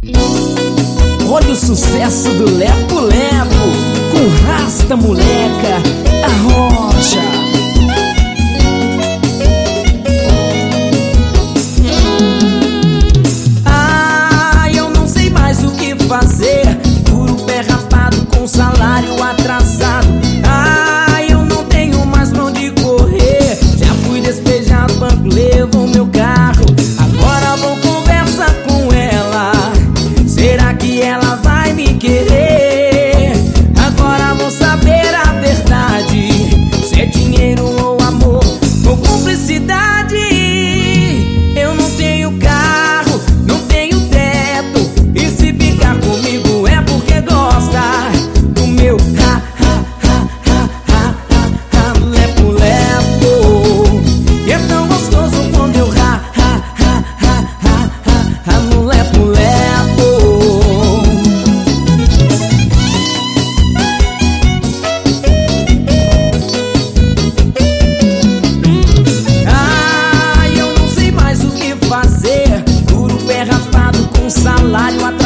Olha o sucesso do Lepo Lepo com Rasta Moleca, a Rocha. Eu não sei mais o que fazer, duro pé rapado com salário atrasado. Eu não tenho mais pra onde correr, já fui despejado, banco levou meu carro. Agora vou conversar com ela, será que ela vai me querer? Agora vou saber a verdade, se é dinheiro ou amor ou cumplicidade. Eu não tenho carro, não tenho teto, e se ficar comigo é porque gosta do meu lepo lepo. E é tão gostoso quando eu no lepo lepo. Eu não sei mais o que fazer, duro pé rapado com salário atrasado.